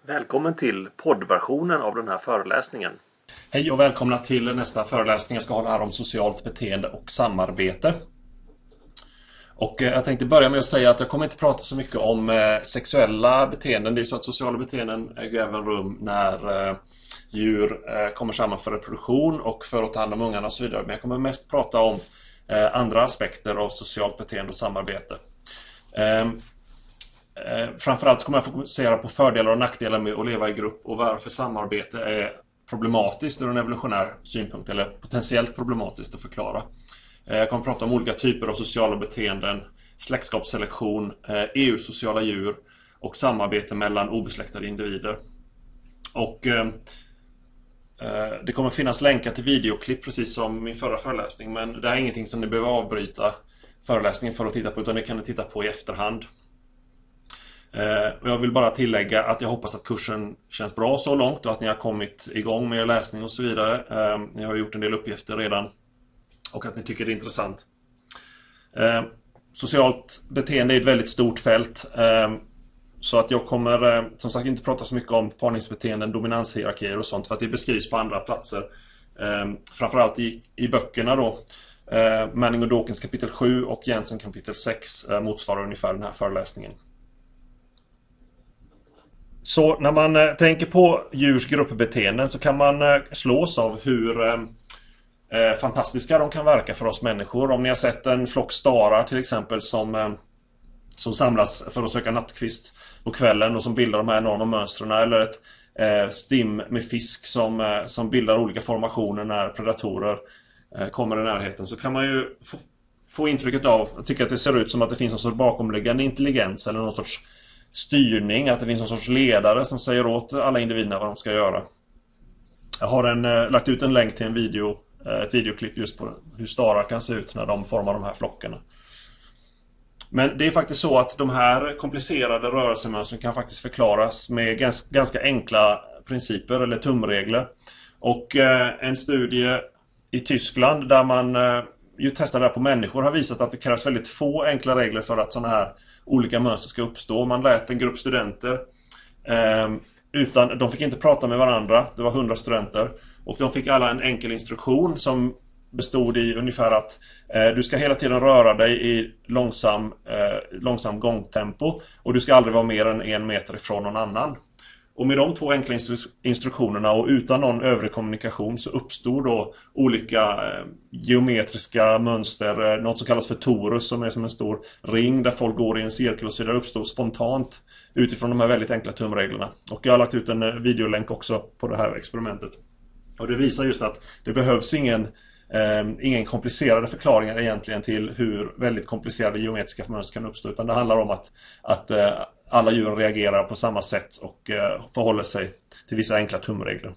Välkommen till poddversionen av den här föreläsningen. Hej och välkomna till nästa föreläsning. Jag ska hålla här om socialt beteende och samarbete. Och jag tänkte börja med att säga att jag kommer inte prata så mycket om sexuella beteenden. Det är så att sociala beteenden äger även rum när djur kommer samman för reproduktion och för att ta hand om ungarna och så vidare. Men jag kommer mest prata om andra aspekter av socialt beteende och samarbete. Framförallt kommer jag fokusera på fördelar och nackdelar med att leva i grupp och varför samarbete är problematiskt ur en evolutionär synpunkt eller potentiellt problematiskt att förklara. Jag kommer prata om olika typer av sociala beteenden, släktskapsselektion, EU-sociala djur och samarbete mellan obesläktade individer. Och det kommer finnas länkar till videoklipp precis som min förra föreläsning, men det är ingenting som ni behöver avbryta föreläsningen för att titta på, utan det kan ni titta på i efterhand. Jag vill bara tillägga att jag hoppas att kursen känns bra så långt och att ni har kommit igång med er läsning och så vidare. Ni har gjort en del uppgifter redan och att ni tycker det är intressant. Socialt beteende är ett väldigt stort fält, så att jag kommer som sagt inte prata så mycket om parningsbeteenden, dominanshierarkier och sånt, för att det beskrivs på andra platser. Framförallt i böckerna då. Manning och Dawkins kapitel 7 och Jensen kapitel 6 motsvarar ungefär den här föreläsningen. Så när man tänker på djurs gruppbeteenden så kan man slås av hur fantastiska de kan verka för oss människor. Om ni har sett en flock starar till exempel som samlas för att söka nattkvist på kvällen och som bildar de här enorma mönstren, eller ett stim med fisk som bildar olika formationer när predatorer kommer i närheten, så kan man ju få intrycket av att tycka att det ser ut som att det finns någon sorts bakomliggande intelligens eller någon sorts styrning, att det finns någon sorts ledare som säger åt alla individerna vad de ska göra. Jag har lagt ut en länk till ett videoklipp just på hur starar kan se ut när de formar de här flockarna. Men det är faktiskt så att de här komplicerade rörelsemönstren kan faktiskt förklaras med ganska enkla principer eller tumregler. Och en studie i Tyskland där man ju testade det här på människor har visat att det krävs väldigt få enkla regler för att sådana här olika mönster ska uppstå. Man lät en grupp studenter de fick inte prata med varandra. Det var 100 studenter och de fick alla en enkel instruktion som bestod i ungefär att du ska hela tiden röra dig i långsam gångtempo och du ska aldrig vara mer än 1 meter ifrån någon annan. Och med de 2 enkla instruktionerna och utan någon övrig kommunikation så uppstod då olika geometriska mönster, något som kallas för torus, som är som en stor ring där folk går i en cirkel och så där uppstår spontant utifrån de här väldigt enkla tumreglerna. Och jag har lagt ut en videolänk också på det här experimentet. Och det visar just att det behövs ingen komplicerade förklaringar egentligen till hur väldigt komplicerade geometriska mönster kan uppstå, utan det handlar om att alla djur reagerar på samma sätt och förhåller sig till vissa enkla tumregler.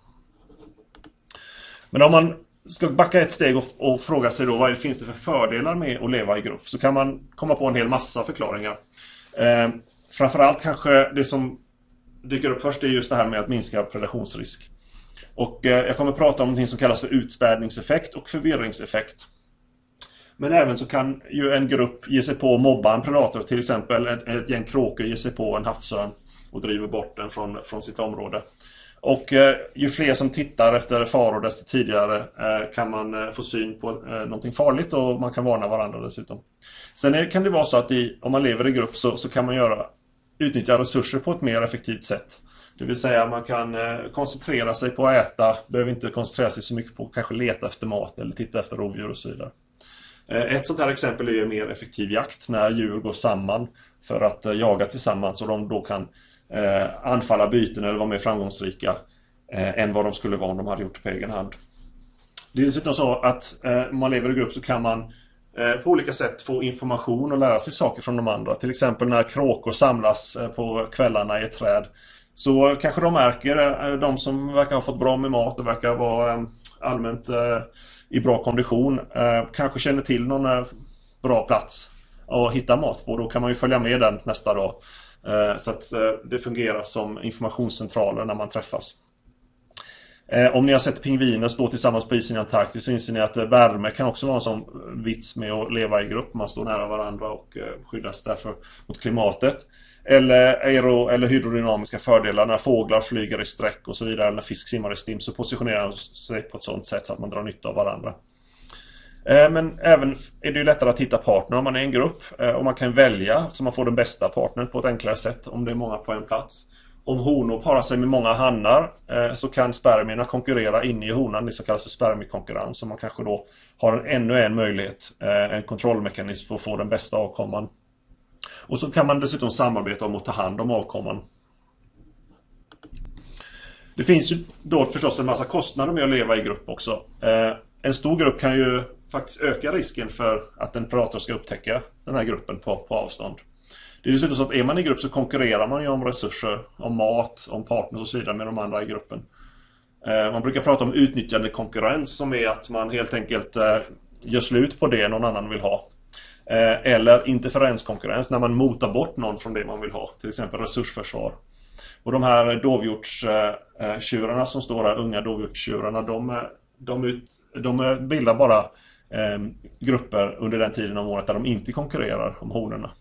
Men om man ska backa ett steg och fråga sig då vad finns det för fördelar med att leva i grupp, så kan man komma på en hel massa förklaringar. Framförallt kanske det som dyker upp först är just det här med att minska predationsrisk. Och jag kommer prata om något som kallas för utspädningseffekt och förvirringseffekt. Men även så kan ju en grupp ge sig på att mobba en predator, till exempel ett gäng kråkor ger sig på en havsörn och driver bort den från sitt område. Och ju fler som tittar efter faror desto tidigare kan man få syn på någonting farligt och man kan varna varandra dessutom. Sen kan det vara så att om man lever i grupp så kan man utnyttja resurser på ett mer effektivt sätt. Det vill säga man kan koncentrera sig på att äta, behöver inte koncentrera sig så mycket på att kanske leta efter mat eller titta efter rovdjur och så vidare. Ett sånt här exempel är ju mer effektiv jakt, när djur går samman för att jaga tillsammans och de då kan anfalla byten eller vara mer framgångsrika än vad de skulle vara om de hade gjort det på egen hand. Det är dessutom så att om man lever i grupp så kan man på olika sätt få information och lära sig saker från de andra. Till exempel när kråkor samlas på kvällarna i ett träd, så kanske de märker, de som verkar ha fått bra med mat och verkar vara allmänt i bra kondition, kanske känner till någon bra plats att hitta mat på. Då kan man ju följa med den nästa dag, så att det fungerar som informationscentraler när man träffas. Om ni har sett pingviner stå tillsammans på isen i Antarktis så inser ni att värme kan också vara en sån vits med att leva i grupp. Man står nära varandra och skyddas därför mot klimatet. eller eller hydrodynamiska fördelar när fåglar flyger i sträck och så vidare, eller när fisk simmar i stim, så positionerar de sig på ett sådant sätt så att man drar nytta av varandra. Men även är det ju lättare att hitta partner om man är en grupp, och man kan välja så man får den bästa partnern på ett enklare sätt om det är många på en plats. Om honor parar sig med många hannar så kan spermierna konkurrera inne i honan, det som kallas för spermiekonkurrens, så man kanske då har ännu en möjlighet, en kontrollmekanism för att få den bästa avkomman. Och så kan man dessutom samarbeta om att ta hand om avkomman. Det finns ju då förstås en massa kostnader med att leva i grupp också. En stor grupp kan ju faktiskt öka risken för att en predator ska upptäcka den här gruppen på avstånd. Det är dessutom så att är man i grupp så konkurrerar man ju om resurser, om mat, om partner och så vidare med de andra i gruppen. Man brukar prata om utnyttjande konkurrens, som är att man helt enkelt gör slut på det någon annan vill ha. Eller interferenskonkurrens, när man motar bort någon från det man vill ha, till exempel resursförsvar. Och de här dovhjortstjurarna som står där, unga dovhjortstjurarna, de bildar bara grupper under den tiden av året där de inte konkurrerar om honorna.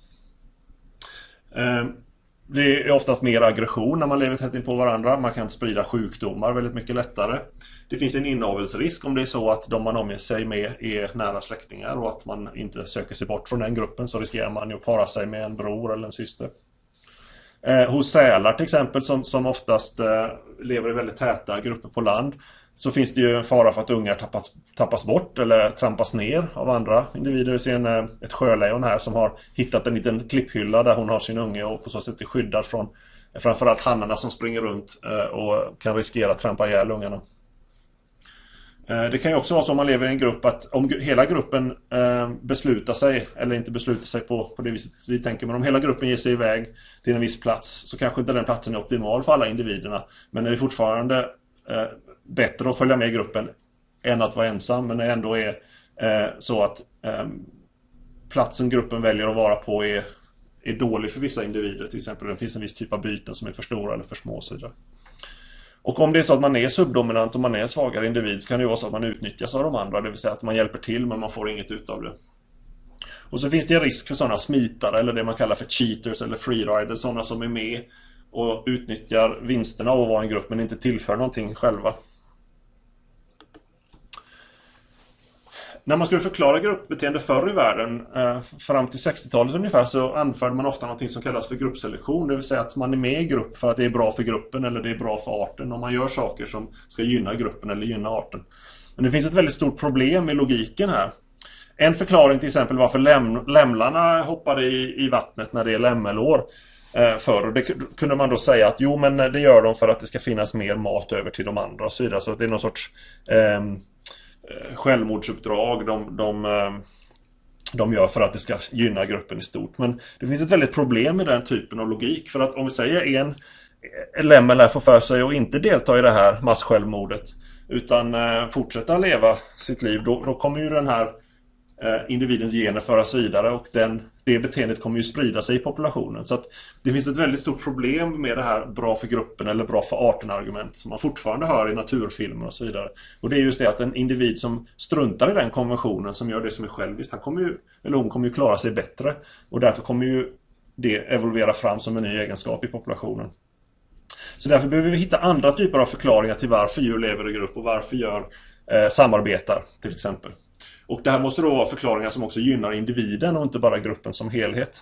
Det är oftast mer aggression när man lever tätt in på varandra. Man kan sprida sjukdomar väldigt mycket lättare. Det finns en inavelsrisk om det är så att de man omger sig med är nära släktingar och att man inte söker sig bort från den gruppen, så riskerar man ju att para sig med en bror eller en syster. Hos sälar till exempel, som oftast lever i väldigt täta grupper på land, så finns det ju en fara för att ungar tappas bort eller trampas ner av andra individer. Vi ser ett sjölejon här som har hittat en liten klipphylla där hon har sin unge och på så sätt är skyddad från framförallt hannarna som springer runt och kan riskera att trampa ihjäl ungarna. Det kan ju också vara så om man lever i en grupp att om hela gruppen beslutar sig, eller inte beslutar sig på det viset vi tänker, men om hela gruppen ger sig iväg till en viss plats, så kanske inte den platsen är optimal för alla individerna, men är det fortfarande bättre att följa med gruppen än att vara ensam, men det ändå är så att platsen gruppen väljer att vara på är dålig för vissa individer. Till exempel det finns en viss typ av byten som är för stora eller för små och så vidare. Och om det är så att man är subdominant och man är en svagare individ, så kan det vara så att man utnyttjas av de andra, det vill säga att man hjälper till men man får inget ut av det. Och så finns det risk för sådana smitare, eller det man kallar för cheaters eller freeriders, sådana som är med och utnyttjar vinsterna av att vara en grupp men inte tillför någonting själva. När man skulle förklara gruppbeteende förr i världen, fram till 60-talet ungefär, så anförde man ofta något som kallas för gruppselektion. Det vill säga att man är med i grupp för att det är bra för gruppen eller det är bra för arten. Och man gör saker som ska gynna gruppen eller gynna arten. Men det finns ett väldigt stort problem i logiken här. En förklaring till exempel varför lämlarna hoppade i vattnet när det är lämmelår förr. Det kunde man då säga att jo, men det gör de för att det ska finnas mer mat över till de andra och så vidare. Så det är någon sorts självmordsuppdrag de gör för att det ska gynna gruppen i stort. Men det finns ett väldigt problem med den typen av logik. För att om vi säger en lämmel här får för sig och inte delta i det här masssjälvmordet utan fortsätta leva sitt liv, då kommer ju den här individens gener föras vidare och det beteendet kommer ju sprida sig i populationen. Så att det finns ett väldigt stort problem med det här bra för gruppen eller bra för arten-argument som man fortfarande hör i naturfilmer och så vidare. Och det är just det att en individ som struntar i den konventionen, som gör det som är själviskt, hon kommer ju klara sig bättre. Och därför kommer ju det evolvera fram som en ny egenskap i populationen. Så därför behöver vi hitta andra typer av förklaringar till varför djur lever i grupp och varför djur samarbetar till exempel. Och det här måste då vara förklaringar som också gynnar individen och inte bara gruppen som helhet.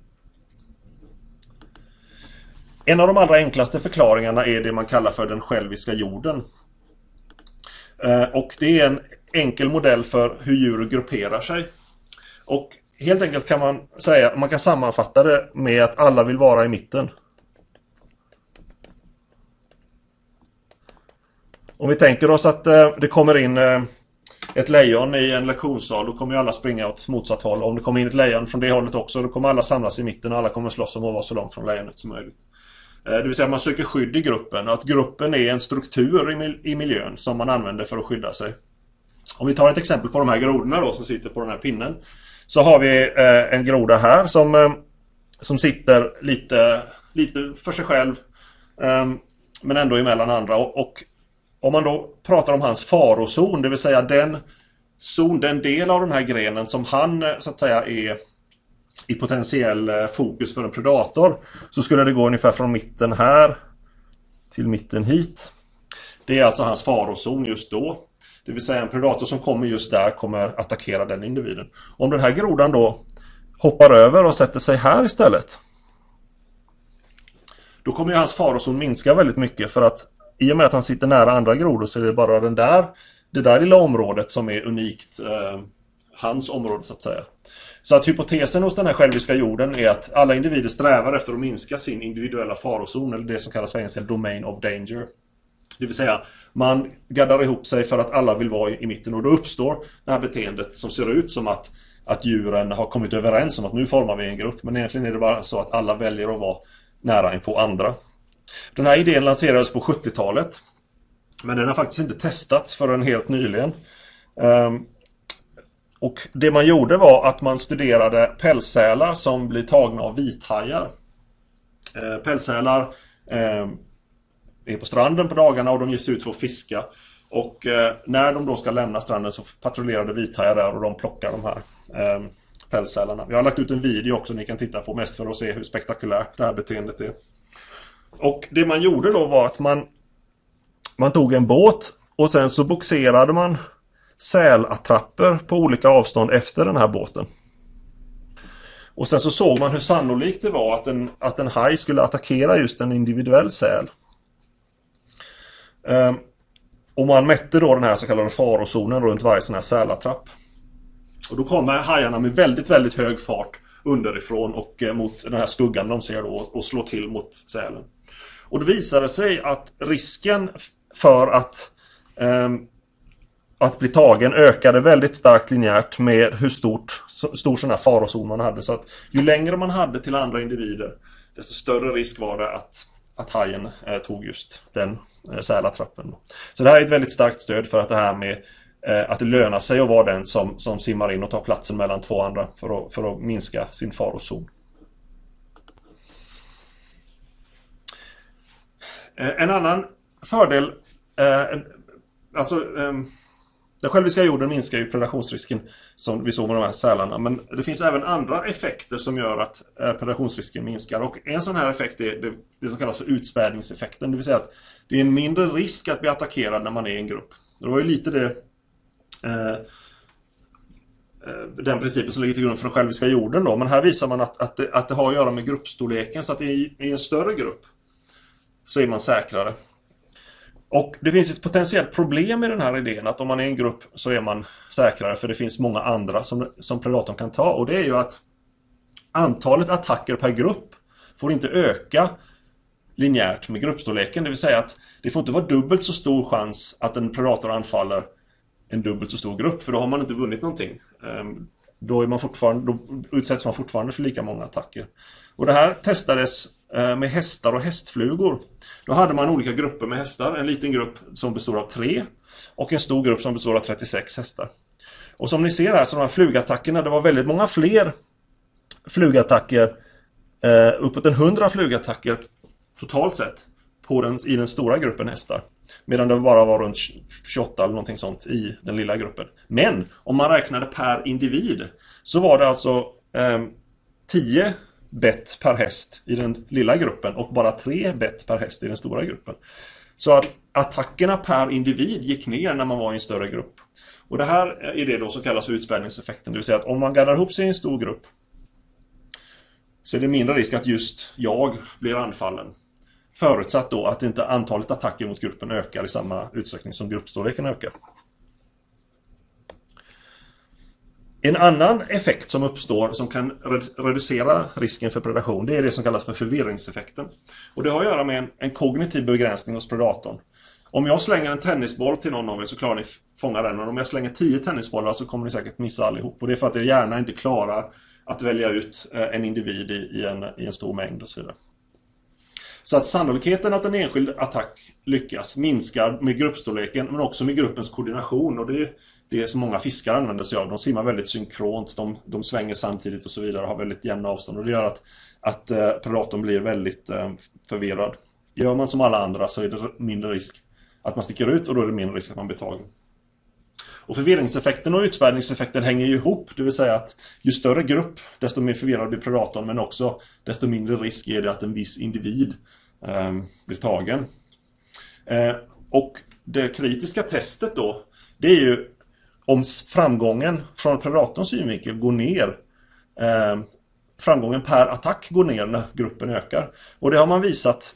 En av de allra enklaste förklaringarna är det man kallar för den själviska jorden. Och det är en enkel modell för hur djur grupperar sig. Och helt enkelt kan man säga, man kan sammanfatta det med att alla vill vara i mitten. Om vi tänker oss att det kommer in ett lejon i en lektionssal, då kommer ju alla springa åt motsatt håll. Om det kommer in ett lejon från det hållet också, då kommer alla samlas i mitten och alla kommer slåss om att vara så långt från lejonet som möjligt. Det vill säga att man söker skydd i gruppen och att gruppen är en struktur i miljön som man använder för att skydda sig. Om vi tar ett exempel på de här grodorna då, som sitter på den här pinnen, så har vi en groda här som sitter lite för sig själv men ändå emellan andra. Och om man då pratar om hans farozon, det vill säga den del av den här grenen som han så att säga är i potentiell fokus för en predator, så skulle det gå ungefär från mitten här till mitten hit. Det är alltså hans farozon just då. Det vill säga en predator som kommer just där kommer attackera den individen. Om den här grodan då hoppar över och sätter sig här istället, då kommer ju hans farozon minska väldigt mycket, för att i och med att han sitter nära andra grodor så är det bara det där lilla området som är unikt hans område så att säga. Så att hypotesen hos den här själviska jorden är att alla individer strävar efter att minska sin individuella farozon, eller det som kallas för engelska domain of danger. Det vill säga, man gaddar ihop sig för att alla vill vara i mitten, och då uppstår det här beteendet som ser ut som att djuren har kommit överens om att nu formar vi en grupp, men egentligen är det bara så att alla väljer att vara nära in på andra. Den här idén lanserades på 70-talet, men den har faktiskt inte testats förrän helt nyligen. Och det man gjorde var att man studerade pälssälar som blir tagna av vithajar. Pälssälar är på stranden på dagarna och de ger sig ut för att fiska. Och när de då ska lämna stranden så patrullerade vithajar där och de plockar de här pälssälarna. Jag har lagt ut en video också ni kan titta på, mest för att se hur spektakulärt det här beteendet är. Och det man gjorde då var att man tog en båt och sen så boxerade man sälattrapper på olika avstånd efter den här båten. Och sen så såg man hur sannolikt det var att en haj skulle attackera just en individuell säl. Och man mätte då den här så kallade farozonen runt varje sån här sälattrapp. Och då kommer hajarna med väldigt, väldigt hög fart underifrån och mot den här skuggan de ser då och slår till mot sälen. Och då visade det sig att risken för att bli tagen ökade väldigt starkt linjärt med hur stor sån här farozon man hade. Så att ju längre man hade till andra individer, desto större risk var det att hajen tog just den sälattrappen. Så det här är ett väldigt starkt stöd för att det här med att det lönar sig att vara den som simmar in och tar platsen mellan två andra för att minska sin farozon. En annan fördel, den själviska jorden minskar ju predationsrisken som vi såg med de här sälarna, men det finns även andra effekter som gör att predationsrisken minskar, och en sån här effekt är det som kallas för utspädningseffekten, det vill säga att det är en mindre risk att bli attackerad när man är i en grupp. Det var ju lite den principen som ligger till grund för den själviska jorden då, men här visar man att det har att göra med gruppstorleken, så att i en större grupp så är man säkrare. Och det finns ett potentiellt problem i den här idén att om man är i en grupp så är man säkrare, för det finns många andra som predatorn kan ta, och det är ju att antalet attacker per grupp får inte öka linjärt med gruppstorleken, det vill säga att det får inte vara dubbelt så stor chans att en predator anfaller en dubbelt så stor grupp, för då har man inte vunnit någonting. Då utsätts man fortfarande för lika många attacker. Och det här testades med hästar och hästflugor. Då hade man olika grupper med hästar. En liten grupp som består av 3 och en stor grupp som består av 36 hästar. Och som ni ser här, så de här flugattackerna, det var väldigt många fler flugattacker, uppåt 100 flugattacker totalt sett i den stora gruppen hästar. Medan det bara var runt 28 eller någonting sånt i den lilla gruppen. Men om man räknade per individ så var det alltså 10 bett per häst i den lilla gruppen och bara 3 bett per häst i den stora gruppen. Så att attackerna per individ gick ner när man var i en större grupp. Och det här är det då som kallas för utspädningseffekten. Det vill säga att om man gaddar ihop sig i en stor grupp så är det mindre risk att just jag blir anfallen. Förutsatt då att inte antalet attacker mot gruppen ökar i samma utsträckning som gruppstorleken ökar. En annan effekt som uppstår som kan reducera risken för predation, det är det som kallas för förvirringseffekten. Och det har att göra med en kognitiv begränsning hos predatorn. Om jag slänger en tennisboll till någon av er så klarar ni fånga den. Och om jag slänger 10 tennisbollar så kommer ni säkert missa allihop. Och det är för att er hjärna inte klarar att välja ut en individ i en stor mängd och så vidare. Så att sannolikheten att en enskild attack lyckas minskar med gruppstorleken, men också med gruppens koordination. Och det är som många fiskar använder sig av. De simmar väldigt synkront, de svänger samtidigt och så vidare och har väldigt jämna avstånd. Och det gör att predatorn blir väldigt förvirrad. Gör man som alla andra så är det mindre risk att man sticker ut, och då är det mindre risk att man blir tagen. Och förvirringseffekten och utspädningseffekten hänger ju ihop. Det vill säga att ju större grupp, desto mer förvirrad blir predatorn, men också desto mindre risk är det att en viss individ blir tagen. Och det kritiska testet då, det är ju om framgången från predatorns synvinkel går ner. Framgången per attack går ner när gruppen ökar. Och det har man visat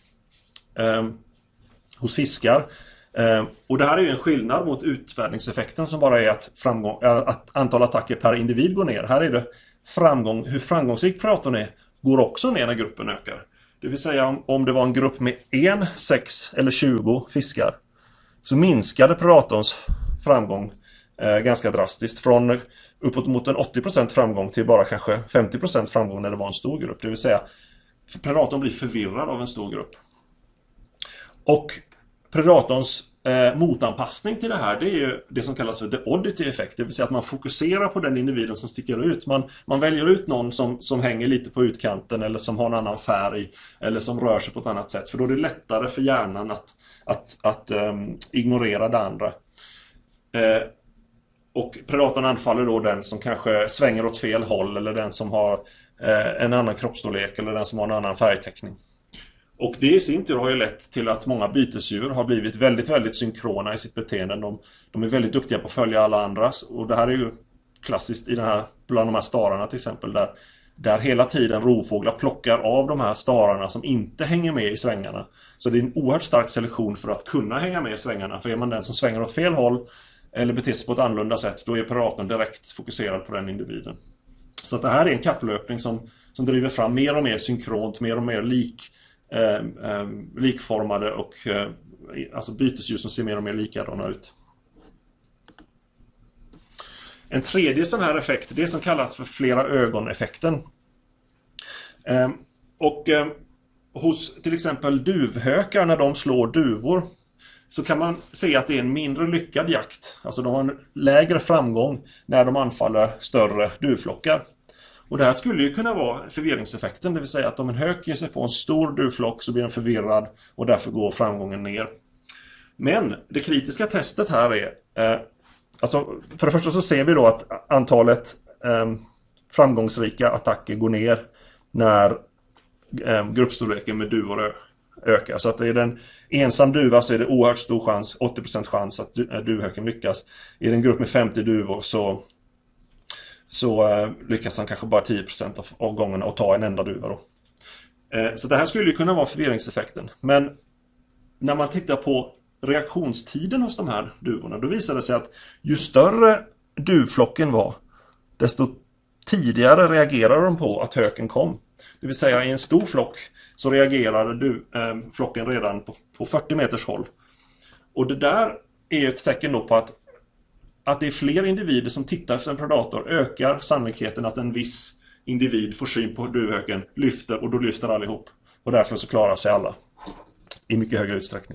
hos fiskar. Och det här är ju en skillnad mot utspädningseffekten som bara är att antal attacker per individ går ner. Här är det hur framgångsrik predatorn är går också ner när gruppen ökar. Det vill säga om det var en grupp med 1, 6 eller 20 fiskar så minskade predatorns framgång ganska drastiskt från uppåt mot en 80% framgång till bara kanske 50% framgång när det var en stor grupp. Det vill säga predatorn blir förvirrad av en stor grupp. Och predatorns motanpassning till det här, det är ju det som kallas för the oddity effect. Det vill säga att man fokuserar på den individen som sticker ut. Man väljer ut någon som hänger lite på utkanten eller som har en annan färg eller som rör sig på ett annat sätt. För då är det lättare för hjärnan att ignorera det andra. Och predatorn anfaller då den som kanske svänger åt fel håll eller den som har en annan kroppsstorlek eller den som har en annan färgtäckning. Och det i sin tur har ju lett till att många bytesdjur har blivit väldigt, väldigt synkrona i sitt beteende. De är väldigt duktiga på att följa alla andra. Och det här är ju klassiskt bland de här stararna till exempel. Där hela tiden rovfåglar plockar av de här stararna som inte hänger med i svängarna. Så det är en oerhört stark selektion för att kunna hänga med i svängarna. För är man den som svänger åt fel håll eller beter sig på ett annorlunda sätt, då är predatorn direkt fokuserad på den individen. Så att det här är en kapplöpning som driver fram mer och mer synkront, mer och mer likformade och alltså bytesdjur som ser mer och mer likadana ut. En tredje sån här effekt, det som kallas för flera ögon-effekten. Hos till exempel duvhökar när de slår duvor så kan man se att det är en mindre lyckad jakt. Alltså de har en lägre framgång när de anfaller större duvflockar. Och det här skulle ju kunna vara förvirringseffekten, det vill säga att om en hök ger sig på en stor duvflock så blir den förvirrad och därför går framgången ner. Men det kritiska testet här är, alltså för det första så ser vi då att antalet framgångsrika attacker går ner när gruppstorleken med duvor ökar. Så att det är en ensam duva så är det oerhört stor chans, 80% chans att duvhöken lyckas. I en grupp med 50 duvor så lyckas han kanske bara 10% av gångerna att ta en enda duva då. Så det här skulle ju kunna vara förvirringseffekten. Men när man tittar på reaktionstiden hos de här duvorna, då visar det sig att ju större duvflocken var, desto tidigare reagerade de på att höken kom. Det vill säga i en stor flock så reagerade flocken redan på 40 meters håll. Och det där är ett tecken då på att det är fler individer som tittar efter en predator ökar sannolikheten att en viss individ får syn på duvhöken, lyfter och då lyfter allihop. Och därför så klarar sig alla i mycket högre utsträckning.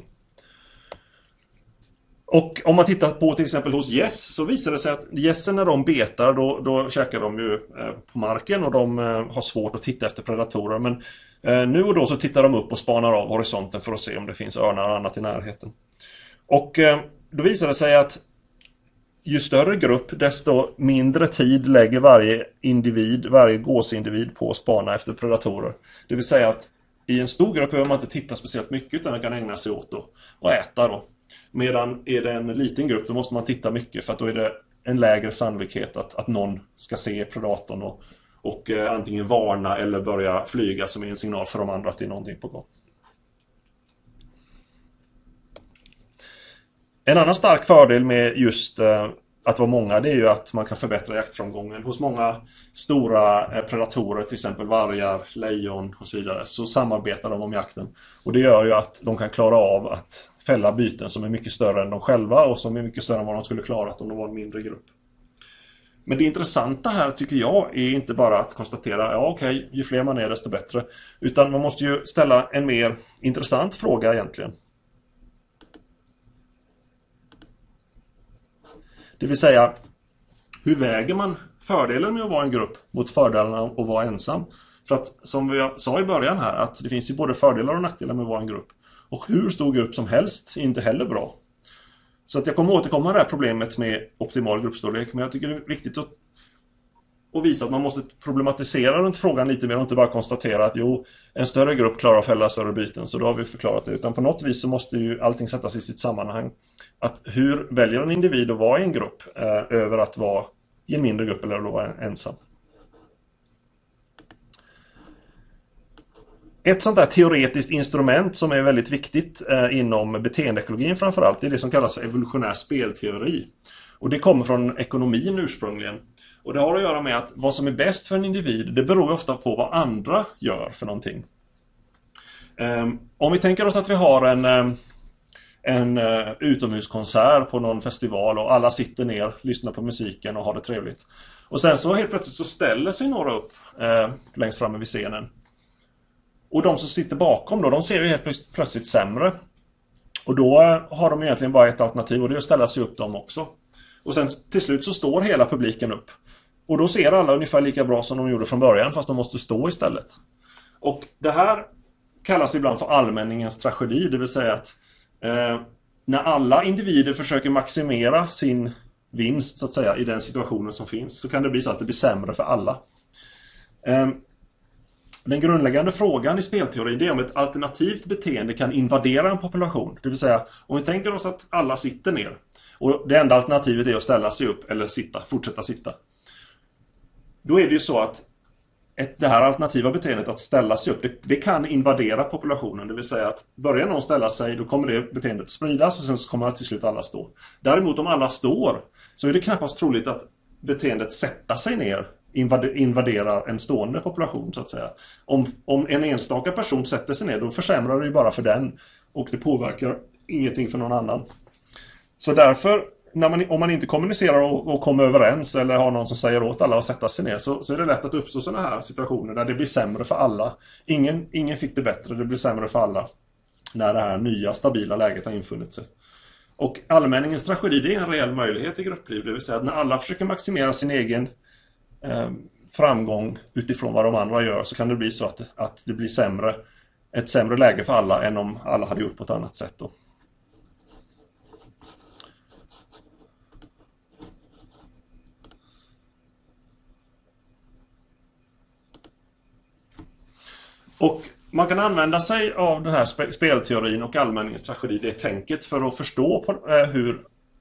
Och om man tittar på till exempel hos gäss så visar det sig att gässen när de betar då käkar de ju på marken och de har svårt att titta efter predatorer. Men nu och då så tittar de upp och spanar av horisonten för att se om det finns örnar och annat i närheten. Och då visar det sig att ju större grupp desto mindre tid lägger varje gåsindivid på att spana efter predatorer. Det vill säga att i en stor grupp behöver man inte titta speciellt mycket utan man kan ägna sig åt att äta då. Medan är det en liten grupp då måste man titta mycket för att då är det en lägre sannolikhet att någon ska se predatorn och antingen varna eller börja flyga som är en signal för de andra att det är någonting på gång. En annan stark fördel med just att vara många, det är ju att man kan förbättra jaktframgången. Hos många stora predatorer, till exempel vargar, lejon och så vidare, så samarbetar de om jakten. Och det gör ju att de kan klara av att fälla byten som är mycket större än de själva och som är mycket större än vad de skulle klara om de var en mindre grupp. Men det intressanta här tycker jag är inte bara att konstatera, ja okej, ju fler man är desto bättre. Utan man måste ju ställa en mer intressant fråga egentligen. Det vill säga, hur väger man fördelen med att vara en grupp mot fördelarna att vara ensam? För att som vi sa i början här, att det finns ju både fördelar och nackdelar med att vara en grupp. Och hur stor grupp som helst är inte heller bra. Så att jag kommer återkomma det här problemet med optimal gruppstorlek, men jag tycker det är viktigt att visa att man måste problematisera runt frågan lite mer och inte bara konstatera att en större grupp klarar att fälla större byten, så då har vi förklarat det. Utan på något vis så måste ju allting sättas i sitt sammanhang. Att hur väljer en individ att vara i en grupp över att vara i en mindre grupp eller att vara ensam. Ett sånt där teoretiskt instrument som är väldigt viktigt inom beteendeekologin framförallt är det som kallas för evolutionär spelteori. Och det kommer från ekonomin ursprungligen. Och det har att göra med att vad som är bäst för en individ, det beror ofta på vad andra gör för någonting. Om vi tänker oss att vi har en utomhuskonsert på någon festival och alla sitter ner, lyssnar på musiken och har det trevligt. Och sen så helt plötsligt så ställer sig några upp längst framme vid scenen. Och de som sitter bakom då, de ser ju helt plötsligt sämre. Och då har de egentligen bara ett alternativ, och det är att ställa sig upp dem också. Och sen till slut så står hela publiken upp. Och då ser alla ungefär lika bra som de gjorde från början, fast de måste stå istället. Och det här kallas ibland för allmänningens tragedi, det vill säga att när alla individer försöker maximera sin vinst så att säga i den situationen som finns, så kan det bli så att det blir sämre för alla. Den grundläggande frågan i spelteori är om ett alternativt beteende kan invadera en population. Det vill säga, om vi tänker oss att alla sitter ner och det enda alternativet är att ställa sig upp eller fortsätta sitta. Då är det ju så att det här alternativa beteendet att ställa sig upp, det kan invadera populationen. Det vill säga att börjar någon ställa sig, då kommer det beteendet spridas och sen så kommer till slut alla stå. Däremot om alla står så är det knappast troligt att beteendet sätta sig ner invaderar en stående population så att säga. Om en enstaka person sätter sig ner, då försämrar det ju bara för den och det påverkar ingenting för någon annan. Så därför, om man inte kommunicerar och kommer överens eller har någon som säger åt alla att sätta sig ner, så är det lätt att uppstå sådana här situationer där det blir sämre för alla. Ingen fick det bättre, det blir sämre för alla när det här nya stabila läget har infunnit sig. Och allmänningens tragedi, det är en reell möjlighet i gruppliv, det vill säga att när alla försöker maximera sin egen framgång utifrån vad de andra gör, så kan det bli så att det blir ett sämre läge för alla än om alla hade gjort på ett annat sätt då. Och man kan använda sig av den här spelteorin och allmänningens tragedi, det tänket, för att förstå hur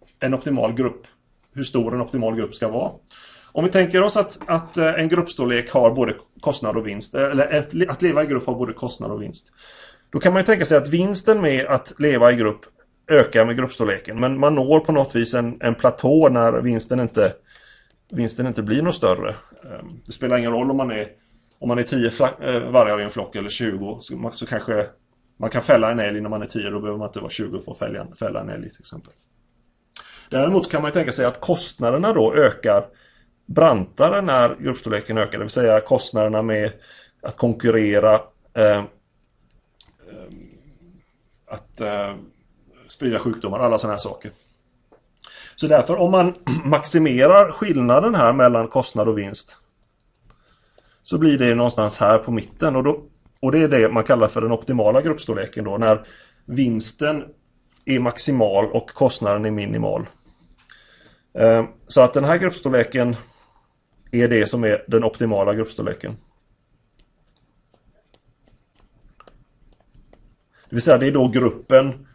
stor en optimal grupp ska vara. Om vi tänker oss att en gruppstorlek har både kostnad och vinst, eller att leva i grupp har både kostnad och vinst, då kan man ju tänka sig att vinsten med att leva i grupp ökar med gruppstorleken, men man når på något vis en platå när vinsten inte blir något större. Det spelar ingen roll om man är 10 vargar i en flock eller 20, så kanske man kan fälla en älg när man är 10, då behöver man inte vara 20 för att fälla en älg till exempel. Däremot kan man tänka sig att kostnaderna då ökar brantare när gruppstorleken ökar, det vill säga kostnaderna med att konkurrera, att sprida sjukdomar, alla sådana här saker. Så därför, om man maximerar skillnaden här mellan kostnad och vinst, så blir det någonstans här på mitten, och det är det man kallar för den optimala gruppstorleken då, när vinsten är maximal och kostnaden är minimal. Så att den här gruppstorleken är det som är den optimala gruppstorleken. Det vill säga det är då gruppen,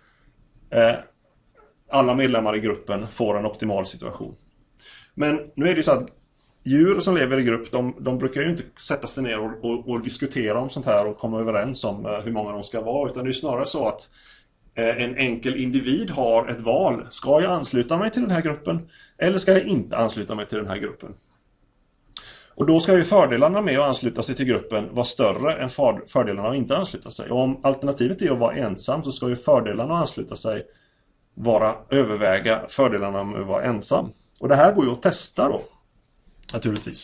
alla medlemmar i gruppen får en optimal situation. Men nu är det så att djur som lever i grupp, de brukar ju inte sätta sig ner och diskutera om sånt här och komma överens om hur många de ska vara, utan det är snarare så att en enkel individ har ett val. Ska jag ansluta mig till den här gruppen eller ska jag inte ansluta mig till den här gruppen? Och då ska ju fördelarna med att ansluta sig till gruppen vara större än fördelarna att inte ansluta sig. Och om alternativet är att vara ensam, så ska ju fördelarna att ansluta sig överväga fördelarna med att vara ensam. Och det här går ju att testa då, naturligtvis.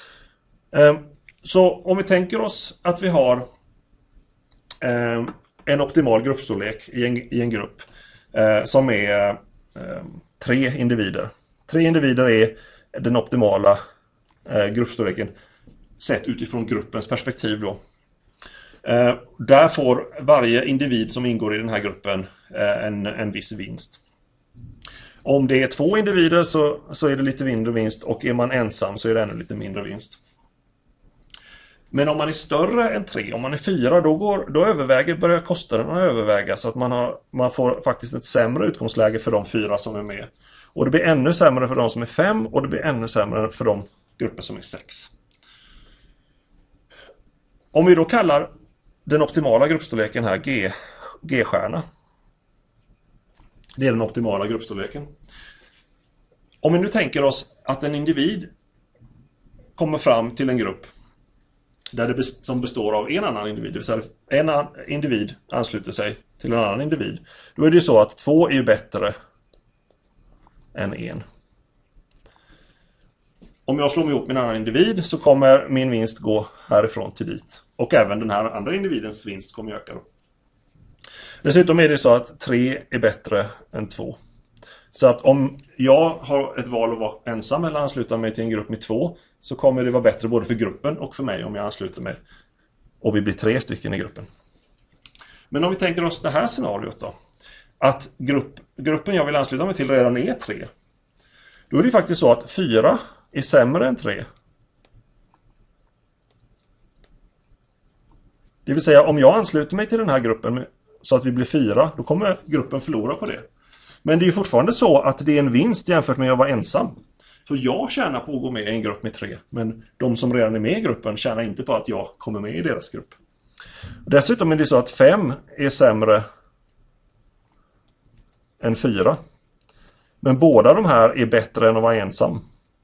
Så om vi tänker oss att vi har en optimal gruppstorlek i en grupp som är 3 individer. 3 individer är den optimala gruppstorleken sett utifrån gruppens perspektiv då. Där får varje individ som ingår i den här gruppen en viss vinst. Om det är 2 individer så är det lite mindre vinst, och är man ensam så är det ännu lite mindre vinst. Men om man är större än 3, om man är 4, då börjar kostnaderna överväga, så att man får faktiskt ett sämre utgångsläge för de 4 som är med. Och det blir ännu sämre för de som är 5, och det blir ännu sämre för de grupper som är 6. Om vi då kallar den optimala gruppstorleken här G-stjärna. Det är den optimala gruppstorleken. Om vi nu tänker oss att en individ kommer fram till en grupp som består av en annan individ, det vill säga en individ ansluter sig till en annan individ, då är det ju så att 2 är ju bättre än 1. Om jag slår mig ihop med en annan individ så kommer min vinst gå härifrån till dit. Och även den här andra individens vinst kommer öka då. Dessutom är det så att 3 är bättre än 2. Så att om jag har ett val att vara ensam eller ansluta mig till en grupp med 2, så kommer det vara bättre både för gruppen och för mig om jag ansluter mig och vi blir 3 stycken i gruppen. Men om vi tänker oss det här scenariot då, att gruppen jag vill ansluta mig till redan är 3, då är det faktiskt så att 4 är sämre än 3. Det vill säga, om jag ansluter mig till den här gruppen så att vi blir 4, då kommer gruppen förlora på det. Men det är ju fortfarande så att det är en vinst jämfört med att vara ensam. Så jag tjänar på att gå med i en grupp med 3, men de som redan är med i gruppen tjänar inte på att jag kommer med i deras grupp. Dessutom är det så att 5 är sämre än 4. Men båda de här är bättre än att vara ensam.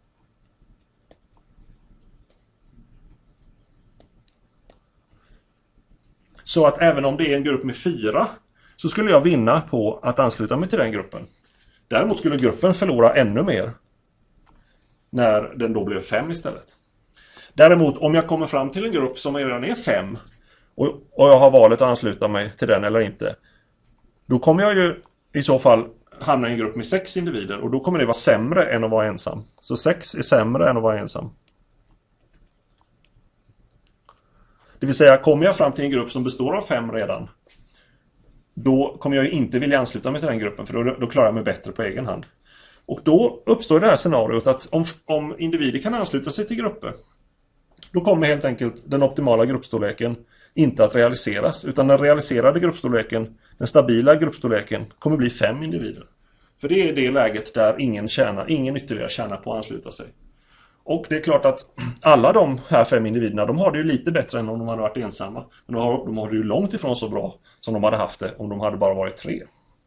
Så att även om det är en grupp med 4 så skulle jag vinna på att ansluta mig till den gruppen. Däremot skulle gruppen förlora ännu mer när den då blev 5 istället. Däremot om jag kommer fram till en grupp som redan är 5 och jag har valet att ansluta mig till den eller inte, då kommer jag ju i så fall hamna i en grupp med 6 individer, och då kommer det vara sämre än att vara ensam. Så 6 är sämre än att vara ensam. Det vill säga, kommer jag fram till en grupp som består av 5 redan, då kommer jag ju inte vilja ansluta mig till den gruppen, för då klarar jag mig bättre på egen hand. Och då uppstår det här scenariot att om individer kan ansluta sig till grupper, då kommer helt enkelt den optimala gruppstorleken inte att realiseras, utan den realiserade gruppstorleken, den stabila gruppstorleken, kommer bli 5 individer. För det är det läget där ingen ytterligare tjänar på att ansluta sig. Och det är klart att alla de här 5 individerna, de har det ju lite bättre än om de hade varit ensamma. Men de har det ju långt ifrån så bra som de hade haft det om de hade bara varit 3.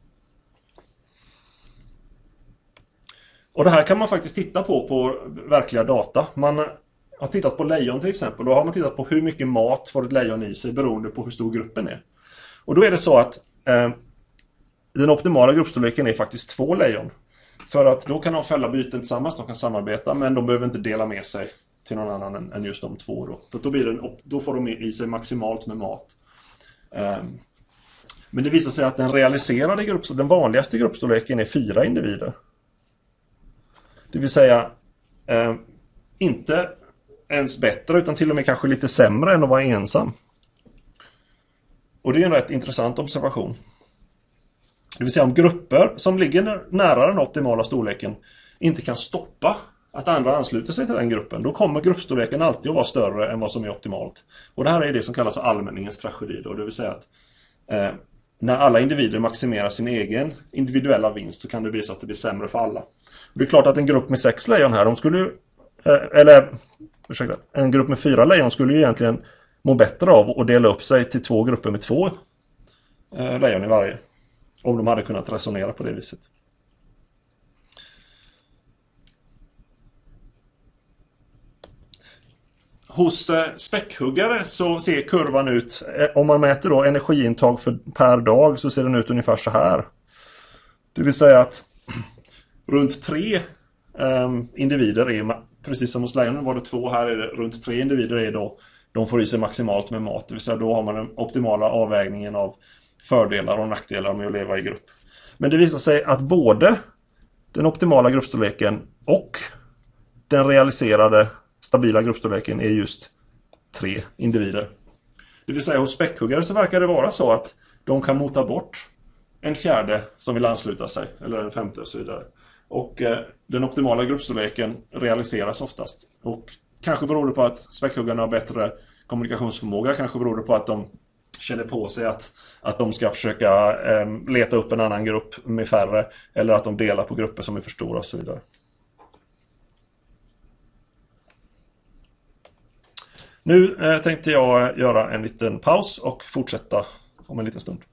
Och det här kan man faktiskt titta på verkliga data. Man har tittat på lejon till exempel. Då har man tittat på hur mycket mat får ett lejon i sig beroende på hur stor gruppen är. Och då är det så att den optimala gruppstorleken är faktiskt 2 lejon. För att då kan de fälla byten tillsammans, de kan samarbeta, men de behöver inte dela med sig till någon annan än just de 2 då. Så då får de i sig maximalt med mat. Men det visar sig att den realiserade den vanligaste gruppstorleken är 4 individer. Det vill säga inte ens bättre, utan till och med kanske lite sämre än att vara ensam. Och det är en rätt intressant observation. Det vill säga, om grupper som ligger nära den optimala storleken inte kan stoppa att andra ansluter sig till den gruppen, då kommer gruppstorleken alltid att vara större än vad som är optimalt. Och det här är det som kallas allmänningens tragedi då. Det vill säga att när alla individer maximerar sin egen individuella vinst, så kan det bli så att det blir sämre för alla. Och det är klart att en grupp med 6 lejon här, en grupp med 4 lejon skulle ju egentligen må bättre av att dela upp sig till 2 grupper med 2 lejon i varje. Om de hade kunnat resonera på det viset. Hos späckhuggare så ser kurvan ut, om man mäter då energiintag per dag, så ser den ut ungefär så här. Det vill säga att runt 3 individer är, precis som hos lejonen var det 2, här är det runt 3 individer är då, de får i sig maximalt med mat. Det vill säga, då har man den optimala avvägningen av fördelar och nackdelar med att leva i grupp. Men det visar sig att både den optimala gruppstorleken och den realiserade stabila gruppstorleken är just 3 individer. Det vill säga, hos späckhuggare så verkar det vara så att de kan mota bort en fjärde som vill ansluta sig, eller en femte och så vidare. Och den optimala gruppstorleken realiseras oftast. Och kanske beror det på att späckhuggarna har bättre kommunikationsförmåga. Kanske beror det på att de känner på sig att de ska försöka leta upp en annan grupp med färre. Eller att de delar på grupper som är för stora och så vidare. Nu tänkte jag göra en liten paus och fortsätta om en liten stund.